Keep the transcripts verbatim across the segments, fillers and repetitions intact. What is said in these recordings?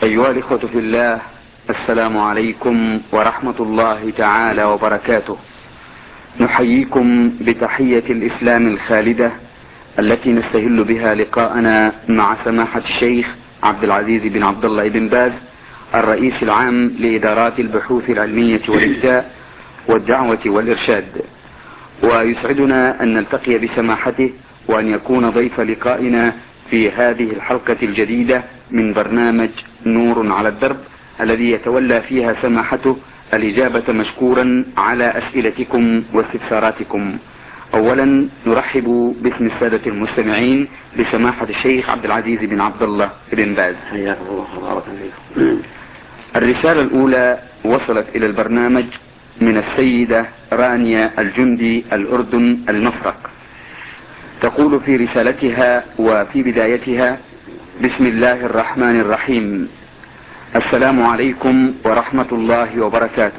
أيها الإخوة في الله، السلام عليكم ورحمة الله تعالى وبركاته. نحييكم بتحية الإسلام الخالدة التي نستهل بها لقاءنا مع سماحة الشيخ عبد العزيز بن عبد الله بن باز، الرئيس العام لإدارات البحوث العلمية والإفتاء والدعوة والإرشاد. ويسعدنا أن نلتقي بسماحته وأن يكون ضيف لقائنا في هذه الحلقة الجديدة من برنامج نور على الدرب، الذي يتولى فيها سماحته الإجابة مشكورا على أسئلتكم واستفساراتكم. أولا نرحب باسم السادة المستمعين بسماحة الشيخ عبد العزيز بن عبد الله بن باز. حياكم الله وبارك فيكم. الرسالة الأولى وصلت إلى البرنامج من السيدة رانيا الجندي الأردن المفرق. تقول في رسالتها وفي بدايتها: بسم الله الرحمن الرحيم. السلام عليكم ورحمة الله وبركاته.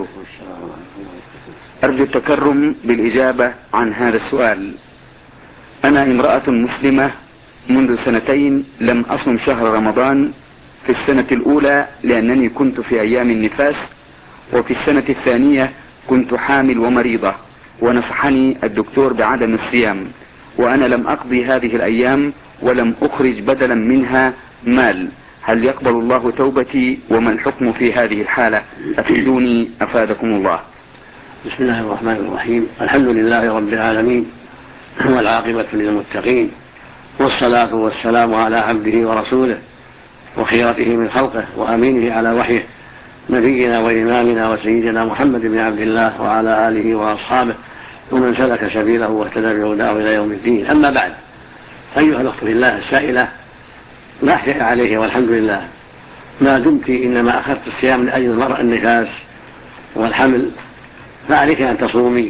أرجو التكرم بالإجابة عن هذا السؤال. أنا امرأة مسلمة منذ سنتين لم أصم شهر رمضان، في السنة الأولى لأنني كنت في أيام النفاس، وفي السنة الثانية كنت حامل ومريضة، ونصحني الدكتور بعدم الصيام، وأنا لم أقضي هذه الأيام ولم أخرج بدلا منها مال. هل يقبل الله توبتي؟ وما الحكم في هذه الحالة؟ أفيدوني أفادكم الله. بسم الله الرحمن الرحيم. الحمد لله رب العالمين، والعاقبة للمتقين، والصلاة والسلام على عبده ورسوله وخيرته من خلقه وأمينه على وحيه، نبينا وإمامنا وسيدنا محمد بن عبد الله وعلى آله وأصحابه ومن سلك سبيله واهتدى بهداه إلى يوم الدين. أما بعد، أيها الأخت في الله السائلة، لا شيء عليه والحمد لله، ما دمت إنما أخذت الصيام من أجل المرأة النفاس والحمل فعليك أن تصومي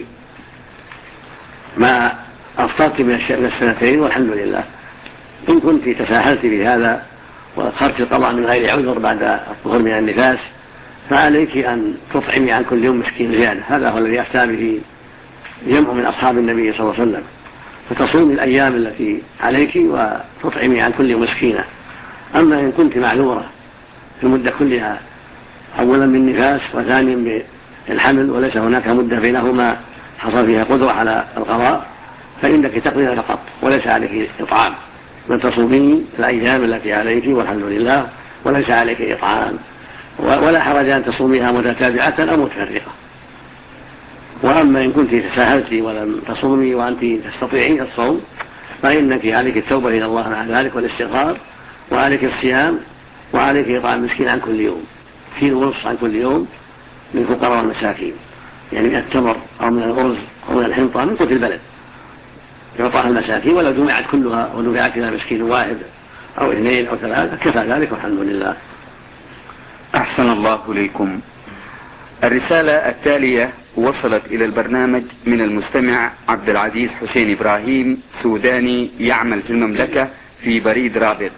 ما أفطرت من السنتين والحمد لله. إن كنت تساهلت بهذا وأخرت القضاء من غير عذر بعد الظهور من النفاس فعليك أن تطعمي عن كل يوم مسكين زيادة. هذا هو الذي أفتى به جمع من أصحاب النبي صلى الله عليه وسلم، فتصومي الأيام التي عليك وتطعمي عن كل مسكينة. أما إن كنت معذورة في المدة كلها، أولا بالنفاس وثانيا بالحمل، وليس هناك مدة بينهما حصل فيها قدرة على القضاء، فإنك تقضين فقط وليس عليك إطعام، من تصومين الأيام التي عليك والحمد لله، وليس عليك إطعام، ولا حرج أن تصوميها متتابعة أو متفرقة. وأما إن كنت تساهلت ولم تصومي وأنت تستطيعين الصوم فإنك عليك التوبة إلى الله مع ذلك والاستغفار، وعليك الصيام، وعليك إطعام مسكين عن كل يوم، كيلو ونصف عن كل يوم من الفقراء والمساكين، يعني من التمر أو من الأرز أو من الحنطة من قوت البلد يعطاها المساكين، ولو جمعت كلها ودفعت إلى مسكين واحد أو اثنين أو ثلاثة كفى ذلك والحمد لله. أحسن الله إليكم. الرسالة التالية وصلت إلى البرنامج من المستمع عبد العزيز حسين إبراهيم، سوداني يعمل في المملكة في بريد رابط.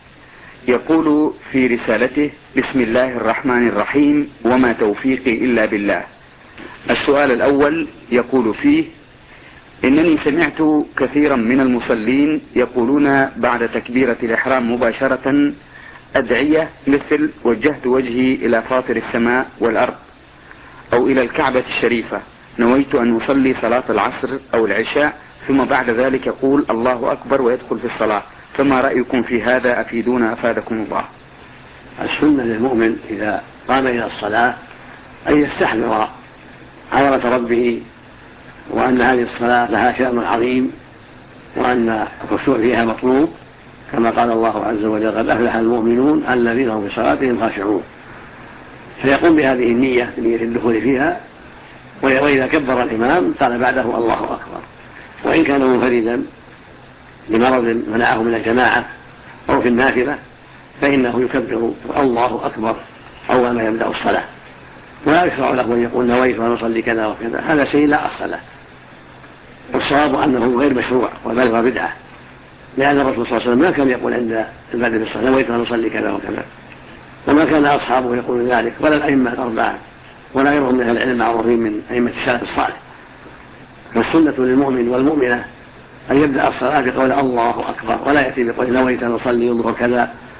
يقول في رسالته: بسم الله الرحمن الرحيم، وما توفيقي إلا بالله. السؤال الأول يقول فيه: إنني سمعت كثيرا من المصلين يقولون بعد تكبيرة الإحرام مباشرة أدعية مثل: وجهت وجهي إلى فاطر السماء والأرض، أو إلى الكعبة الشريفة، نويت أن أصلي صلاة العصر أو العشاء، ثم بعد ذلك يقول الله أكبر ويدخل في الصلاة. فما رأيكم في هذا؟ أفيدونا أفادكم الله. السنة للمؤمن إذا قام إلى الصلاة أن يستحضر عظمة ربه، وأن هذه الصلاة لها شأن عظيم، وأن الخشوع فيها مطلوب، كما قال الله عز وجل: قد أفلح المؤمنون الذين هم في صلاتهم خاشعون. فيقوم بهذه النية نية الدخول فيها، وإذا كبر الإمام قال بعده الله أكبر. وإن كان منفردا لمرض منعه من الجماعة أو في النافلة فإنه يكبر الله أكبر أول ما يبدأ الصلاة، ولا يشرع له أن يقول نويت أن أصلي كذا وكذا، هذا شيء لا أصل له. والصواب أنه غير مشروع وبل هو بدعة، لأن الرسول صلى الله عليه وسلم ما كان يقول عند البدء بالصلاة نويت أن أصلي كذا وكذا، وما كان أصحابه يقولون ذلك، ولا الأئمة الأربعة ولا غيرهم من أهل العلم المعروفين من أئمة السلف الصالح. فالسنة للمؤمن والمؤمنة أن يبدأ الصلاة بقول الله أكبر، ولا يأتي بقول نويت أن أصلي الظهر كذا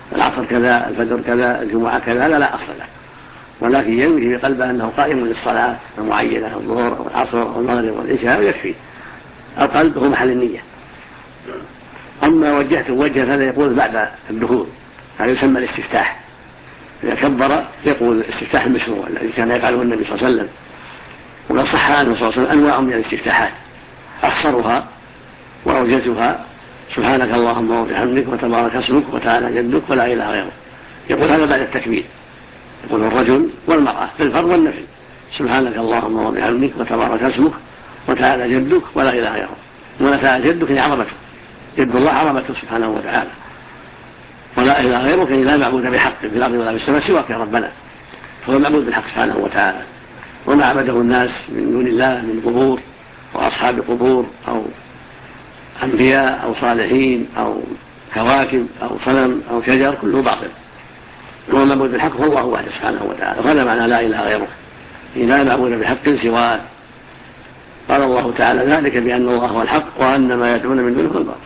العصر كذا، الفجر كذا، الجمعة كذا، هذا لا أصل له، ولكن ينوي في قلبه أنه قائم للصلاة المعينة، الظهر أو العصر أو المغرب والعشاء ويكفي. القلب هو محل النية. أما وجهت وجه هذا يقول بعد الدخول، هذا يسمى الاستفتاح. إذا كبر يقول الاستفتاح المشروع الذي كان يفعله النبي صلى الله عليه وسلم، وقد صح عنه صلى الله عليه وسلم أنواع من الاستفتاحات أخصرها وأوجزها سبحانك اللهم وبحمدك وتبارك اسمك وتعالى جدك ولا إله غيرك. يقول هذا بعد التكبير، يقول الرجل والمرأة في الفرض والنفل سبحانك اللهم وبحمدك وتبارك اسمك وتعالى جدك ولا إله غيرك. وتعالى جدك هي عظمته، جد الله عظمته سبحانه وتعالى، ولا إله غيرك لا معبود بحق في الأرض ولا في السماء سواك يا ربنا، هو المعبود بالحق سبحانه وتعالى. وما عبده الناس من دون الله من قبور وأصحاب قبور أو أنبياء أو صالحين أو كواكب أو صنم أو شجر كله باطل، هو المعبود بالحق هو الله وحده سبحانه وتعالى. وهذا معنى لا إله غيره، لا معبود بحق سواه. قال الله تعالى ذلك بأن الله هو الحق وأن ما يدعون من دونه هو الباطل.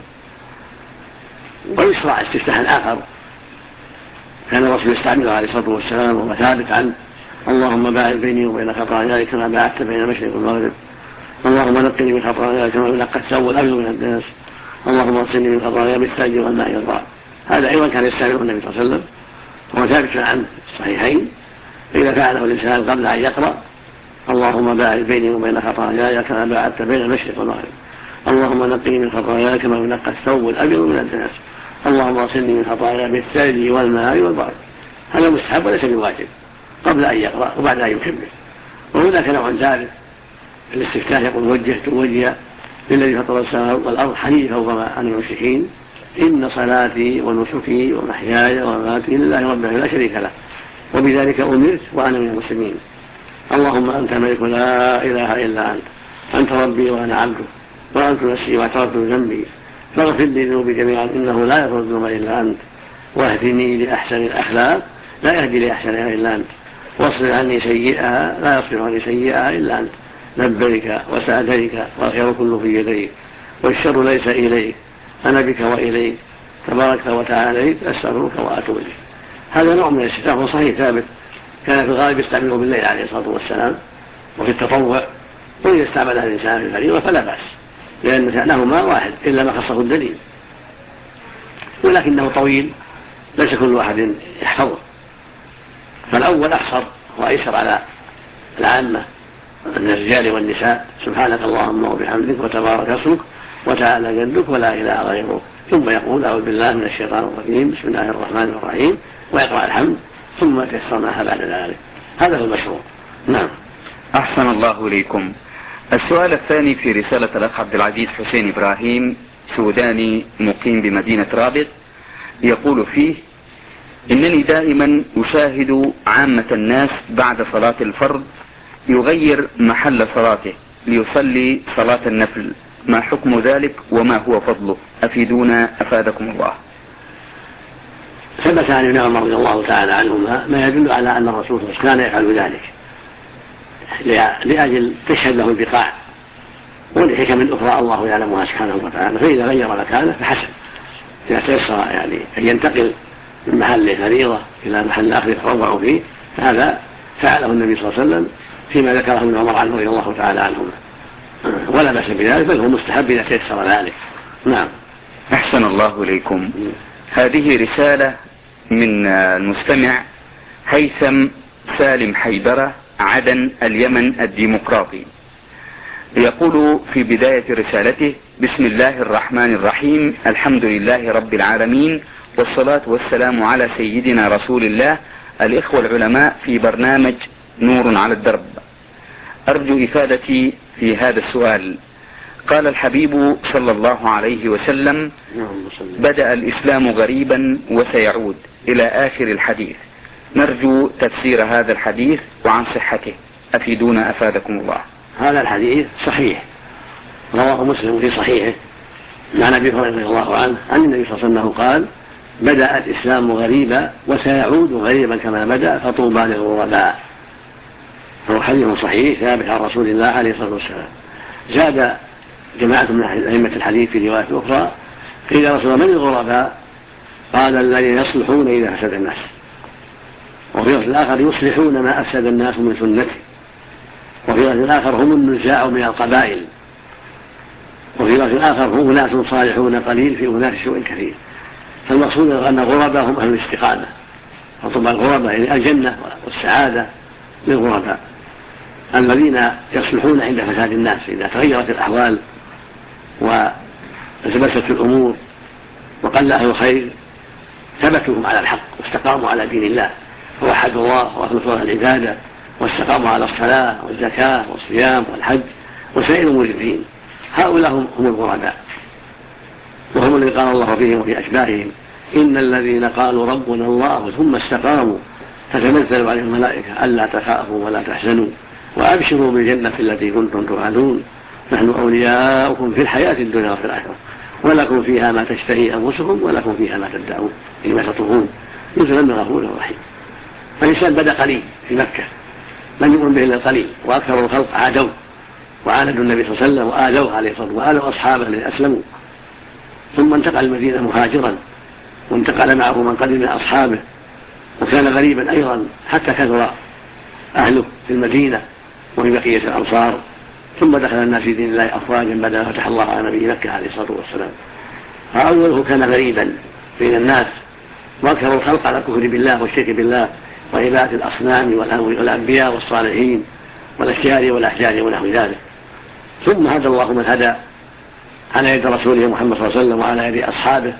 ويشرع استفتاح آخر كان الرسول يستعمله عليه الصلاة والسلام وهو ثابت عنه: اللهم باعد بيني وبين خطاياي كما باعدت بين المشرق والمغرب، اللهم نقني من خطاياي كما ينقى الثوب الأبيض من الدنس، اللهم اغسلني من خطاياي بالثلج والماء والبرد. هذا أيضا كان يستعمله النبي صلى الله عليه وسلم وهو ثابت عنه الصحيحين. إذا فعله الإنسان قبل أن يقرأ: اللهم باعد بيني وبين خطاياي كما باعدت بين المشرق والمغرب، اللهم نقني من خطاياي كما ينقى الثوب الأبيض من الدنس، اللهم اغسلني من خطاياي بالثلج والماء والبرد. هذا مستحب وليس بواجب قبل أن يقرأ وبعد أن يكمل. وهناك نوع ثالث الاستفتاح يقول: وجهت وجهي للذي فطر السماء والأرض حنيفا وما أنا من المشركين، إن صلاتي ونسكي ومحياي ومماتي لله رب العالمين لا شريك له وبذلك أمرت وأنا من المسلمين. اللهم أنت ملك لا إله إلا أنت، أنت ربي وأنا عبدك، وأنت نفسي واعترفت بذنبي، فاغفر لي ذنوبي جميعا إنه لا يغفر الذنوب إلا أنت، واهدني لأحسن الأخلاق لا يهدي لأحسنها إلا أنت، واصرف عني سيئها لا يصرف عني سيئها إلا أنت، لبيك وسعديك والخير كله في يديك والشر ليس إليك، أنا بك وإليك تبارك وتعالى أستغفرك وأتوب إليك. هذا نوع من الاستفتاح صحيح ثابت، كان في الغالب يستعمله بالليل عليه الصلاة والسلام وفي التطوع، وإذا استعملها الإنسان في الفريضة فلا بأس، لأن شأنهما واحد إلا ما خصه الدليل، ولكنه طويل ليس كل واحد يحفظه. فالأول أحصر وأيسر على العامة من الرجال والنساء: سبحانك اللهم وبحمدك وتبارك اسمك وتعالى جدك ولا إله غيرك، ثم يقول: أعوذ بالله من الشيطان الرجيم، بسم الله الرحمن الرحيم، ويقرأ الحمد، ثم تيسر معها بعد ذلك. هذا هو المشروع. نعم. أحسن الله إليكم. السؤال الثاني في رسالة الأخ عبد العزيز حسين إبراهيم سوداني مقيم بمدينة رابط، يقول فيه: إنني دائما أشاهد عامة الناس بعد صلاة الفرض يغير محل صلاته ليصلي صلاة النفل، ما حكم ذلك وما هو فضله؟ أفيدونا أفادكم الله. ثبت عن ابن عمر رضي الله تعالى عنهما ما يدل على أن الرسول كان يفعل ذلك لأجل تشهد له البقاع ولحكم أخرى الله يعلمها سبحانه وتعالى، فإذا غير مكانه فحسن، إذا تيسر يعني أن ينتقل من محل فريضة إلى محل آخر يتطوع فيه، فهذا فعله النبي صلى الله عليه وسلم فيما ذكره ابن عمر عنه رضي الله تعالى عنهما، ولا بأس بذلك، بل هو مستحب إذا تيسر ذلك. نعم. أحسن الله إليكم. هذه رسالة من المستمع هيثم سالم حيدرة، عدن، اليمن الديمقراطي، يقول في بداية رسالته: بسم الله الرحمن الرحيم، الحمد لله رب العالمين، والصلاة والسلام على سيدنا رسول الله. الإخوة العلماء في برنامج نور على الدرب، أرجو إفادتي في هذا السؤال. قال الحبيب صلى الله عليه وسلم: بدأ الإسلام غريبا وسيعود، إلى آخر الحديث. نرجو تفسير هذا الحديث وعن صحته، أفيدونا أفادكم الله. هذا الحديث صحيح، رواه مسلم في صحيحه عن أبي هريرة رضي الله عنه عن النبي صلى الله عليه وسلم قال: بدأ الإسلام غريبا وسيعود غريبا كما بدأ، فطوبى للغرباء. فهو حديث صحيح ثابت عن رسول الله عليه الصلاة والسلام. زاد جماعة من أئمة الحديث في رواية أخرى: قيل يا رسول الله من الغرباء؟ قال الذين يصلحون إذا فسد الناس، وفي لفظ الآخر يصلحون ما أفسد الناس من سنته، وفي لفظ الآخر هم النزاع من القبائل، وفي لفظ الآخر هم أناس صالحون قليل في أناس سوء كثير. فالمقصود أن الغرباء هم أهل الاستقامة، فطبعا الغرباء يعني الجنة والسعادة للغرباء الذين يصلحون عند فساد الناس. إذا تغيرت الأحوال وتبست الأمور وقل أهل الخير ثبتوهم على الحق واستقاموا على دين الله، فوحدوا الله وأخلصوا له العبادة واستقاموا على الصلاة والزكاة والصيام والحج وسائر أمور الدين. هؤلاء هم الغرباء، وهم الذين قال الله فيهم وفي أشباههم إن الذين قالوا ربنا الله ثم استقاموا تتنزل عليهم الملائكة ألا تخافوا ولا تحزنوا وأبشروا بالجنة التي كنتم توعدون نحن أولياؤكم في الحياة الدنيا وفي الآخرة ولكم فيها ما تشتهي أنفسكم ولكم فيها ما تدعون إنما تطوفون نزلا من غفور رحيم. فالإنسان بدأ قليل في مكة لم يؤمن به إلا القليل، وأكثر الخلق عادوا وعاندوا النبي صلى الله عليه وسلم وآذوه عليه الصلاة والسلام وآذوا أصحابه الذين أسلموا، ثم انتقل المدينة مهاجرا وانتقل معه من قدم من أصحابه، وكان غريبا أيضا حتى كثر أهله في المدينة وفي بقية الأمصار، ثم دخل الناس في دين الله أفواجا بعد فتح الله على نبي مكة عليه الصلاة والسلام. فأوله كان غريبا بين الناس وأكثر الخلق على الكفر بالله والشرك بالله وعبادة الأصنام والأنبياء والصالحين والأشجار والأحجار ونحو ذلك. ثم هدى الله من هدى على يد رسوله محمد صلى الله عليه وسلم وعلى يد أصحابه،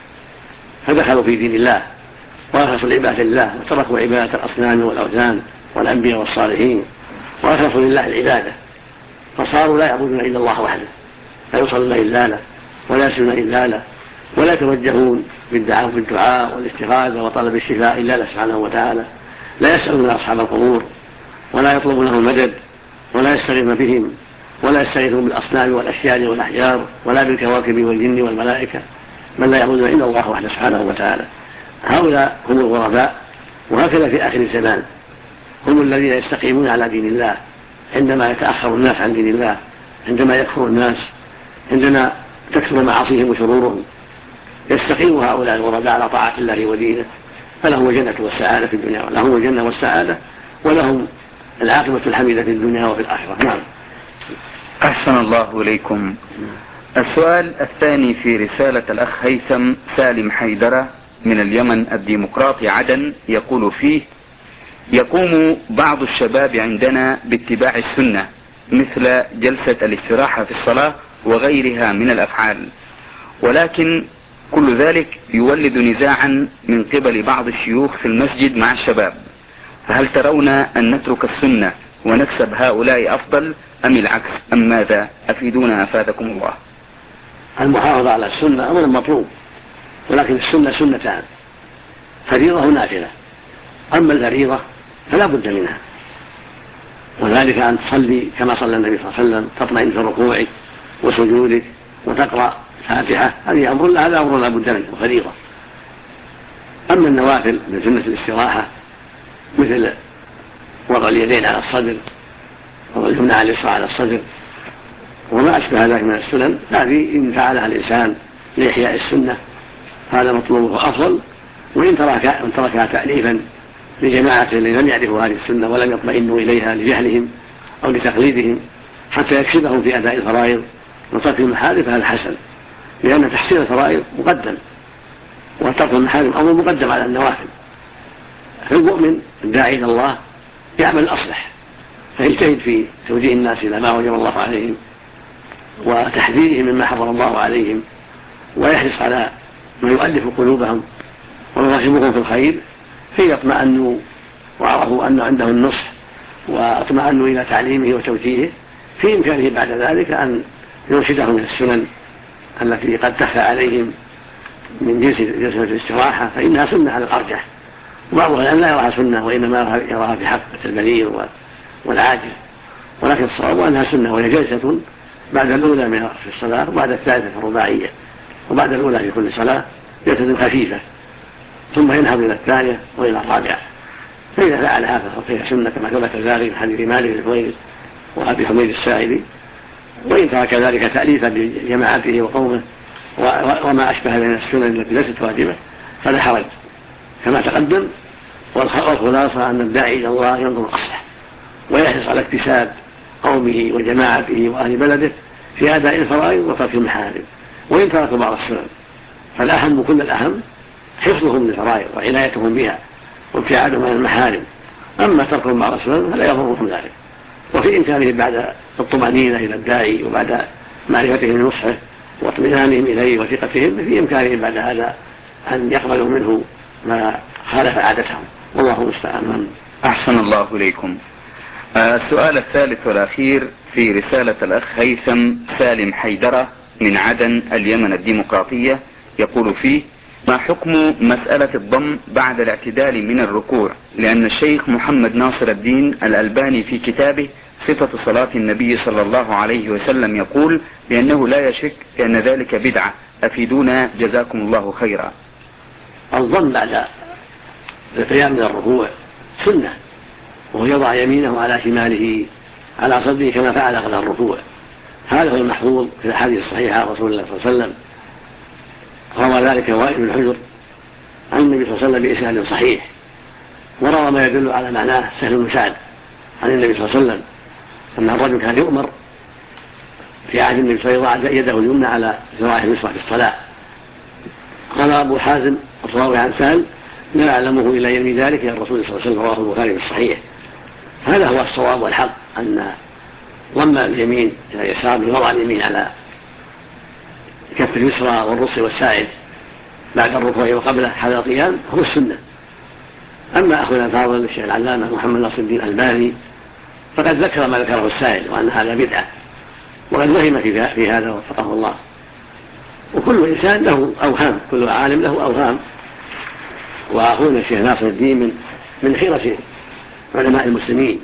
فدخلوا في دين الله وأخلصوا العبادة لله وتركوا عبادة الأصنام والأوثان والأنبياء والصالحين وأخلصوا لله العبادة، فصاروا لا يعبدون إلا الله وحده، لا يصلون إلا له ولا يسجدون إلا له ولا يتوجهون بالدعاء بالدعاء والاستغاثة وطلب الشفاء إلا له سبحانه وتعالى، لا يسألون أصحاب القبور ولا يطلبون لهم المدد ولا يستغيثون بهم ولا يستغيثون بالأصنام والأشجار والأحجار ولا بالكواكب والجن والملائكة، من لا يعبدون إلا الله وحده سبحانه وتعالى. هؤلاء هم الغرباء، وهكذا في آخر الزمان هم الذين يستقيمون على دين الله عندما يتأخر الناس عن دين الله، عندما يكفر الناس، عندما تكثر معاصيهم وشرورهم، يستقيم هؤلاء الغرباء على طاعة الله ودينه، فلهم الجنة والسعادة في الدنيا، لهم الجنة والسعادة ولهم العاقبة الحميدة في الدنيا وفي الآخرة. نعم. أحسن الله إليكم. السؤال الثاني في رسالة الأخ هيثم سالم حيدرة من اليمن الديمقراطي عدن، يقول فيه: يقوم بعض الشباب عندنا باتباع السنة مثل جلسة الاستراحة في الصلاة وغيرها من الأفعال، ولكن كل ذلك يولد نزاعا من قبل بعض الشيوخ في المسجد مع الشباب، فهل ترون أن نترك السنة ونكسب هؤلاء أفضل أم العكس أم ماذا؟ أفيدونا أفادكم الله. المحافظة على السنة أمر مطلوب، ولكن السنة سنتان، فريضة ونافلة. أما الفريضة فلا بد منها، وذلك أن تصلي كما صلى النبي صلى الله عليه وسلم، تطمئن في ركوعك وسجودك وتقرأ فاتحة، هذه أمر هذا أمر لا بد منه وفريضة. أما النوافل من سنة الاستراحة مثل وضع اليدين على الصدر واليمنى على اليسرى على الصدر وما أشبه ذلك من السنن، هذه إن فعلها الإنسان لإحياء السنة هذا مطلوب وأفضل، وإن تركها تأليفا لجماعة الذين لم يعرفوا هذه السنة ولم يطمئنوا إليها لجهلهم أو لتقليدهم حتى يكسبهم في أداء الفرائض وترك المحارم، فهذا حسن، لأن تحسين الفرائض مقدم وترك المحارم أمر مقدم على النوافل. فالمؤمن الداعي إلى الله يعمل الأصلح، فيجتهد في توجيه الناس إلى ما وجب الله عليهم وتحذيرهم مما حرم الله عليهم، ويحرص على ما يؤلف قلوبهم ويرغبهم في الخير، فيطمئنوا وعرفوا أن عنده النصح واطمئنوا إلى تعليمه وتوجيهه، في إمكانه بعد ذلك أن يرشدهم من السنن التي قد تخفى عليهم من جلسة الاستراحة، فإنها سنة على الأرجح، وبعضهم الآن لا يراها سنة وإنما يراها في حق البليغ والعاجز، ولكن الصواب أنها سنة، وهي جلسة بعد الأولى من في الصلاة وبعد الثالثة الرباعية، وبعد الأولى في كل صلاة جلسة خفيفة، ثم ينهض إلى الثانية وإلى الرابعة. فإذا فعلها فهي سنة كما ثبت ذلك من حديث مالك الحويرث وأبي حميد الساعدي، وإن ترك ذلك تأليفا لجماعته وقومه وما أشبه من السنن التي ليست واجبة فلا حرج كما تقدم. والخلاصة أن الداعي إلى الله ينظر الأصلح ويحرص على اكتساب قومه وجماعته وأهل بلده في أداء الفرائض وترك المحارم وإن تركوا بعض السنن، فالأهم كل الأهم حفظهم للفرائض وعنايتهم بها وابتعادهم عن المحارم. أما تركهم بعض السنن فلا يضرهم ذلك، وفي إمكانهم بعد الطمأنينة إلى الداعي وبعد معرفتهم لنصحه واطمئنانهم إليه وثقتهم في إمكانهم بعد هذا أن يقبلوا منه ما خالف عادتهم، والله المستعان. أحسن الله إليكم. السؤال الثالث والأخير في رسالة الأخ هيثم سالم حيدرة من عدن اليمن الديمقراطية، يقول فيه: ما حكم مسألة الضم بعد الاعتدال من الركوع؟ لأن الشيخ محمد ناصر الدين الألباني في كتابه صفة صلاة النبي صلى الله عليه وسلم يقول بأنه لا يشك بأن ذلك بدعة، أفيدونا جزاكم الله خيرا. الضم بعد القيام من الركوع سنة، وهو يضع يمينه على شماله على صدره كما فعل قبل الركوع، هذا هو المحفوظ في الحديث الصحيحة عن رسول الله صلى الله عليه وسلم. روى ذلك وائل بن حجر عن النبي صلى الله عليه وسلم بإسناد صحيح، وروى ما يدل على معناه سهل بن سعد عن النبي صلى الله عليه وسلم أن الرجل كان يؤمر في عهد النبي صلى الله عليه وسلم يضع يده اليمنى على ذراعه المسرح في الصلاة. قال أبو حازم الراوي عن سهل: لا أعلمه إلا يرمي ذلك إلى الرسول صلى الله عليه وسلم، رواه البخاري في الصحيح. هذا هو الصواب والحق، أن ضم اليمين إلى اليسار بوضع اليمين على كف اليسرى والرص والساعد بعد الركوع وقبله حال القيام هو السنة. أما أخونا الفاضل الشيخ العلامة محمد ناصر الدين الألباني فقد ذكر ما ذكره السائل وأن هذا بدعة، وقد وهم في هذا وفقه الله. وكل إنسان له أوهام، كل عالم له أوهام، وأخونا الشيخ ناصر الدين من من خيرة علماء المسلمين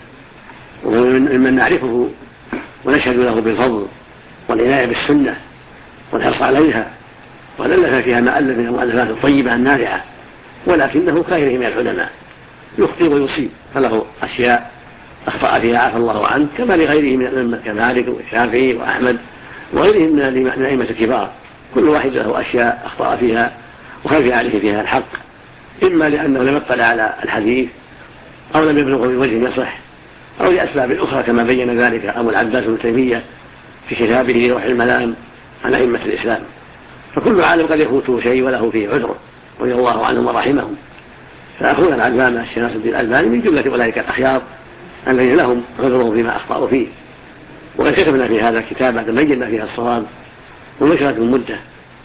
ومن نعرفه ونشهد له بالفضل والعناية بالسنة والحرص عليها، والألف فيها ما ألف من المؤلفات الطيبة النافعة، ولكنه كغيره من العلماء يخطئ ويصيب، فله أشياء أخطأ فيها عفى الله عنه، كما لغيره من الأئمة كمالك والشافعي وأحمد وغيرهم من الأئمة الكبار، كل واحد له أشياء أخطأ فيها وخفي عليه فيها الحق، إما لأنه لم يطلع على الحديث أو لم يبلغه بوجه يصح أو لأسباب أخرى كما بين ذلك أبو العباس بن تيمية في كتابه روح المنام عن أئمة الإسلام. فكل عالم قد يفوته شيء وله فيه عذره رضي الله عنهم ورحمهم. فأخونا العلامة الشيخ ناصر الدين الألباني من جملة أولئك الأخيار الذين لهم عذرهم فيما أخطأوا فيه، وقد كتبنا في هذا الكتاب بعد بينا فيها الصواب ونشرت من مدة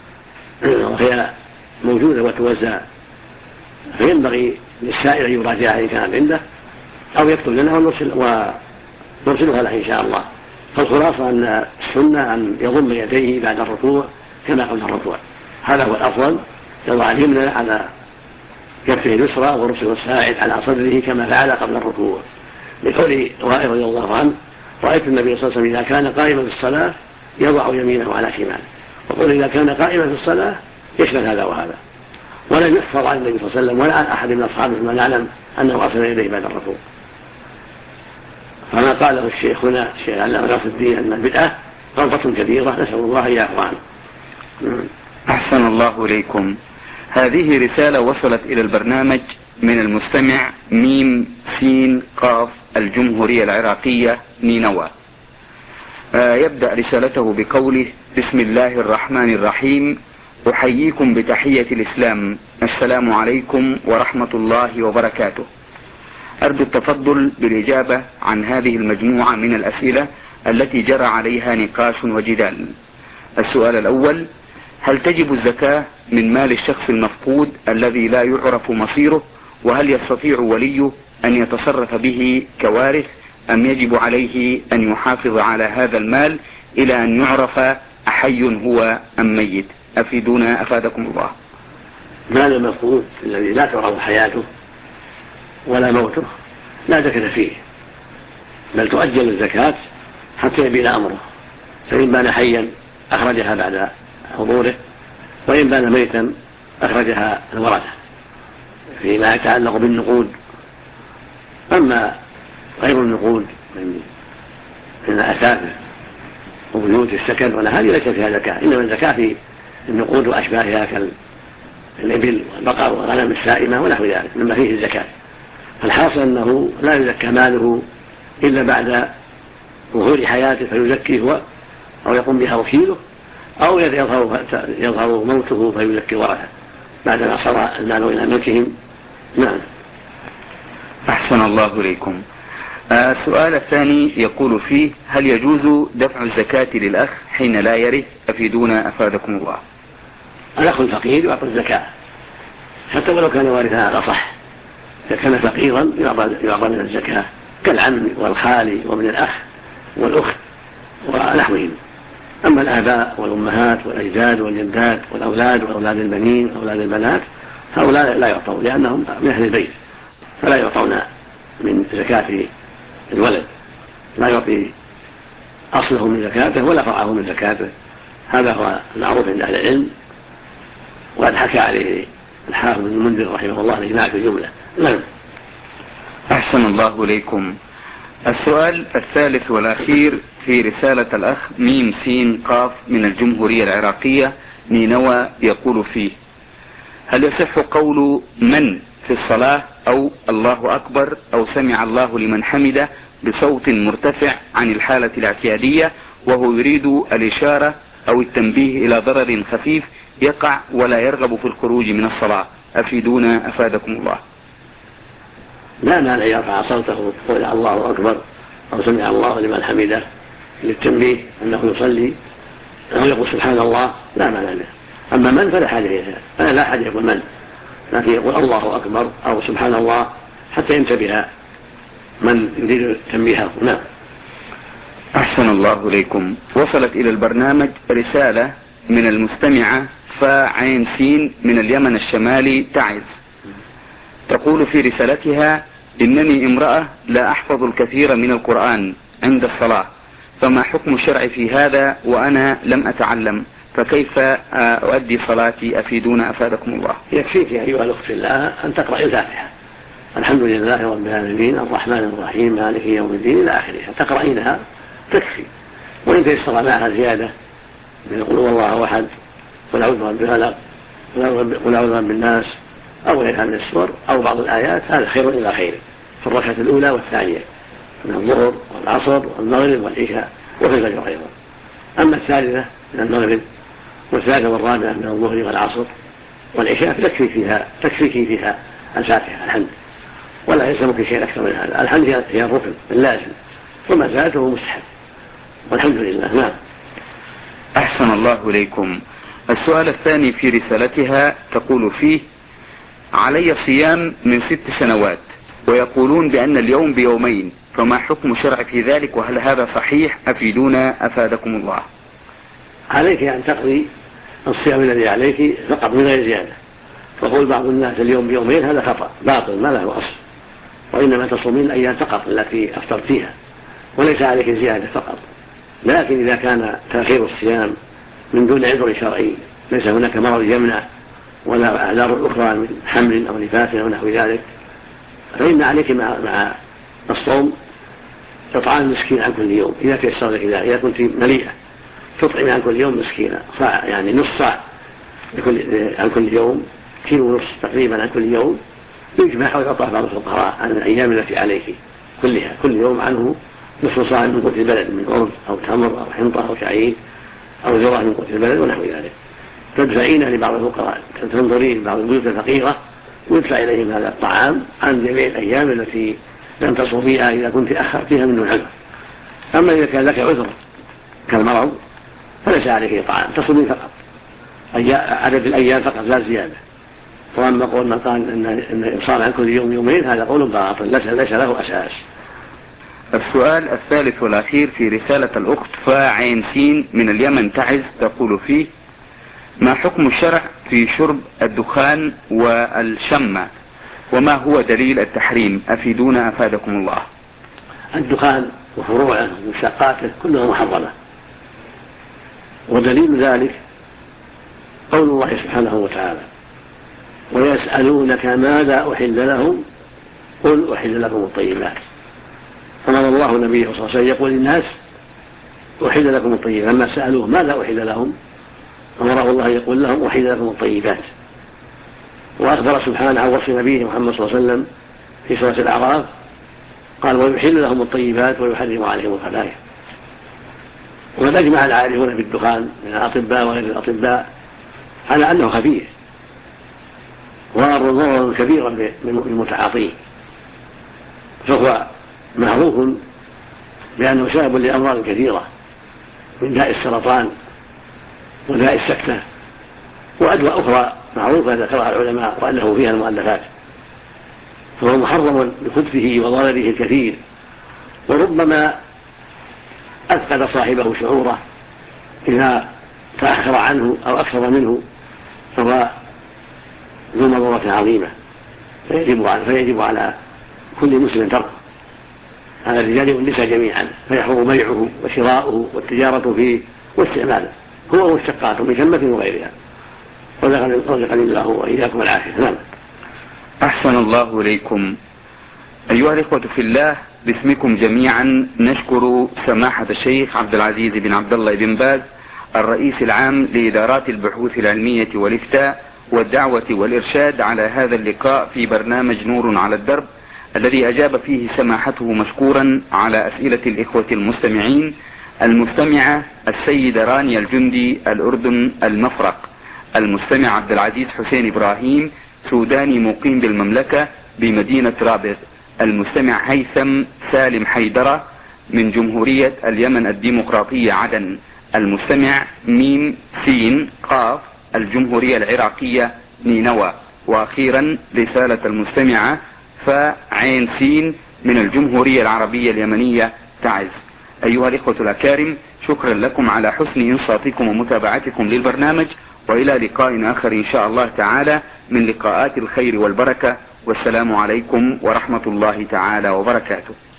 وهي موجودة وتوزع، فينبغي للسائل أن يراجعها إن كان عنده أو يكتب لنا ونرسل ونرسلها له إن شاء الله. فالخلاصة أن السنة أن يضم يديه بعد الركوع كما قبل الركوع، هذا هو الأفضل، يضع اليمنى على كفه اليسرى ورسله الساعد على صدره كما فعل قبل الركوع، لقول وائل رضي الله عنه: رأيت النبي صلى الله عليه وسلم إذا كان قائما في الصلاة يضع يمينه على شماله، وقل إذا كان قائما في الصلاة يشمل هذا وهذا. ولم يحفظ عن النبي صلى الله عليه وسلم ولا عن أحد من أصحابه ما نعلم أنه أرسل إليه بعد الركوع. فما قاله الشيخ هنا الشيخ العلامة ناصر الدين أن البدعة غلطة كبيرة، نسأل الله أن يعفو عنه. أحسن الله إليكم. هذه رسالة وصلت إلى البرنامج من المستمع ميم سين قاف الجمهورية العراقية نينوى. آه يبدأ رسالته بقوله: بسم الله الرحمن الرحيم، أحييكم بتحية الإسلام، السلام عليكم ورحمة الله وبركاته. أرجو التفضل بالإجابة عن هذه المجموعة من الأسئلة التي جرى عليها نقاش وجدال. السؤال الأول: هل تجب الزكاة من مال الشخص المفقود الذي لا يعرف مصيره؟ وهل يستطيع وليه أن يتصرف به كوارث، أم يجب عليه أن يحافظ على هذا المال إلى أن يعرف أحي هو أم ميت؟ أفيدونا أفادكم الله. مال المفقود الذي لا تعرف حياته ولا موته لا زكاة فيه، بل تؤجل الزكاة حتى يبين أمره، فإن بان حيا أخرجها بعد حضوره، وإن بان ميتا أخرجها الورثة فيما يتعلق بالنقود. أما غير النقود من الأثاث وبيوت السكن ولا هذه ليس فيها زكاة، إنما الزكاة في النقود وأشباهها الإبل والبقر والغنم السائمة ونحو ذلك مما فيه الزكاة. فالحاصل أنه لا يزكى ماله إلا بعد ظهور حياته فيزكيه هو أو يقوم بها وكيله، أو يظهر, يظهر موته فيزكي ورثه بعدما صار المال إلى ملكهم. نعم. أحسن الله إليكم. السؤال الثاني يقول فيه: هل يجوز دفع الزكاة للأخ حين لا يرث؟ أفيدونا أفادكم الله. الأخ الفقير يعطي الزكاة حتى ولو كان وارثا على صح، إذا كان فقيرا يعطى من الزكاة كالعم والخالي ومن الأخ والأخت ونحوهم. أما الآباء والأمهات والأجداد والجدات والأولاد وأولاد البنين وأولاد البنات هؤلاء لا يعطون لأنهم من أهل البيت، فلا يعطون من زكاة الولد، لا يعطي أصله من زكاته ولا فرعه من زكاته. هذا هو المعروف عند أهل العلم، وقد حكى عليه الحافظ بن المنذر رحمه الله الإجماع في الجملة. نعم. أحسن الله إليكم. السؤال الثالث والأخير في رسالة الأخ ميم سين قاف من الجمهورية العراقية نينوى، يقول فيه: هل يصح قول من في الصلاة أو الله أكبر أو سمع الله لمن حمده بصوت مرتفع عن الحالة الاعتيادية وهو يريد الإشارة أو التنبيه إلى ضرر خفيف يقع ولا يرغب في الخروج من الصلاة؟ أفيدونا أفادكم الله. لا مانع يرفع صوته ويقول الله أكبر أو سمع الله لمن حمده للتنبيه أنه يصلي أو يقول سبحان الله، لا مانع له. أما من فلا حاجة فلا لا حاجة يقول من، لكن يقول الله أكبر أو سبحان الله حتى ينتبه من يريد تنبيهه. نعم. أحسن الله إليكم. وصلت إلى البرنامج رسالة من المستمعة فعين سين من اليمن الشمالي تعز، تقول في رسالتها: إنني امرأة لا أحفظ الكثير من القرآن عند الصلاة، فما حكم الشرع في هذا وأنا لم أتعلم؟ فكيف أؤدي صلاتي؟ أفيدونا أفادكم الله. يكفيك يا أيها الأخت الله أن تقرأ الفاتحة: الحمد لله رب العالمين الرحمن الرحيم مالك يوم الدين إلى آخرها، تقرأينها تكفي. وإن تيسر معها زيادة من قل هو الله أحد، قل أعوذ برب الفلق، قل أعوذ برب الناس، أو غيرها من السور أو بعض الآيات، هذا خير إلى خير في الركعة الأولى والثانية من الظهر والعصر والمغرب والعشاء وفي الفجر أيضا. أما الثالثة من المغرب والثالثة والرابعة من الظهر والعصر والعشاء تكفي فيها تكفيك فيها الفاتحة الحمد، ولا يلزمك شيء أكثر من هذا. الحمد هي الركن اللازم، وما زاده مستحب، والحمد لله. نعم. أحسن الله إليكم. السؤال الثاني في رسالتها تقول فيه: علي صيام من ست سنوات ويقولون بأن اليوم بيومين، فما حكم الشرع في ذلك وهل هذا صحيح؟ أفيدونا أفادكم الله. عليك أن تقضي الصيام الذي عليك فقط من غير زيادة. وقول بعض الناس اليوم بيومين هذا خطأ باطل ما له أصل، وإنما تصومين الأيام فقط التي أفطرت فيها وليس عليك زيادة فقط. لكن إذا كان تأخير الصيام من دون عذر شرعي، ليس هناك مرض يمنع ولا أعذار أخرى من حمل أو نفاس أو نحو ذلك، فإن عليك مع, مع الصوم إطعام مسكين عن كل يوم إذا تيسر لك ذلك. إذا كنت مليئة تطعم عن كل يوم مسكينة صاع، يعني نصف صاع عن كل يوم، كيلو ونصف تقريبا عن كل يوم، يجمع ويعطى بعض الفقراء عن الأيام التي عليك كلها، كل يوم عنه نصف صاع من قوت البلد من أرز أو تمر أو حنطة أو شعير أو ذرة من قوت البلد ونحو ذلك، تدفعين لبعض الفقراء، تنظرين بعض البيوت الفقيرة ويدفع إليهم هذا الطعام عن جميع الأيام التي لم تصوم فيها إذا كنت أخرتها من دون عذر. أما إذا كان لك عذر كالمرض فليس عليك طعام، تصومين فقط عدد الأيام فقط لا زيادة. وأما قول من قال إن الإبصار عن كل يوم يومين هذا قول باطل ليس له أساس. السؤال الثالث والأخير في رسالة الأخت فاعين سين من اليمن تعز، تقول فيه: ما حكم الشرع في شرب الدخان والشمة وما هو دليل التحريم؟ أفيدونا أفادكم الله. الدخان وفروعه ومشتقاته كلها محرمة، ودليل ذلك قول الله سبحانه وتعالى: ويسألونك ماذا أحل لهم قل أحل لكم الطيبات. أمر الله النبي صلى الله عليه وسلم يقول للناس أحل لكم الطيبات، لما سألوه ماذا أحل لهم أمره الله يقول لهم أحل لكم الطيبات. وأخبر سبحانه عن وصف نبيه محمد صلى الله عليه وسلم في سورة الأعراف قال ويحل لهم الطيبات ويحرم عليهم الخبائث. وقد أجمع العارفون في الدخان من الأطباء وغير الأطباء على أنه خبيث وضرر كبيرا بالمتعاطيه، فهو معروف بأنه سبب لأمراض كثيرة من داء السرطان وداء السكتة وأدواء أخرى معروفة ذكرها العلماء وألفوا فيها المؤلفات، فهو محرم بخبثه وضرره الكثير، وربما أفقد صاحبه شعوره إذا تأخر عنه أو أكثر منه، فهو ذو مضرة عظيمة، فيجب على, فيجب على كل مسلم تركه على الرجال والنساء جميعا، فيحرم بيعه وشراؤه والتجارة فيه واستعماله هو والشقات من شمة وغيرها. رزقني الله وإياكم العافية. نعم. أحسن الله إليكم. أيها الإخوة في الله، باسمكم جميعا نشكر سماحة الشيخ عبد العزيز بن عبد الله بن باز الرئيس العام لإدارات البحوث العلمية والإفتاء والدعوة والإرشاد على هذا اللقاء في برنامج نور على الدرب، الذي أجاب فيه سماحته مشكورا على أسئلة الإخوة المستمعين. المستمعة السيدة رانيا الجندي الأردن المفرق، المستمع عبد العزيز حسين إبراهيم سوداني مقيم بالمملكة بمدينة رابغ، المستمع هيثم سالم حيدرة من جمهورية اليمن الديمقراطية عدن، المستمع ميم سين قاف الجمهورية العراقية نينوى، وأخيرا رسالة المستمعة فعين سين من الجمهورية العربية اليمنية تعز. أيها الإخوة الأكارم، شكرا لكم على حسن إنصاتكم ومتابعتكم للبرنامج، وإلى لقاء آخر إن شاء الله تعالى من لقاءات الخير والبركة، والسلام عليكم ورحمة الله تعالى وبركاته.